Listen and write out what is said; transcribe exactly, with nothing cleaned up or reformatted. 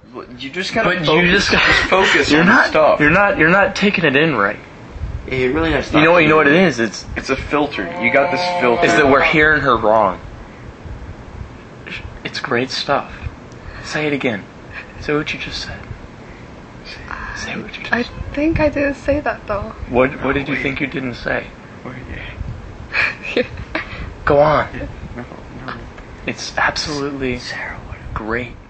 You just gotta But focus. you just gotta just focus You're on not. the stuff. You're not. You're not taking it in right. It really has You know what? You know what it is. It's. It's a filter. You got this filter. It's that we're hearing her wrong. It's great stuff. Say it again. Say what you just said. Say what you just I said. think I didn't say that though. What What did you think you didn't say? Go on. No, no. It's absolutely Sarah, what? great.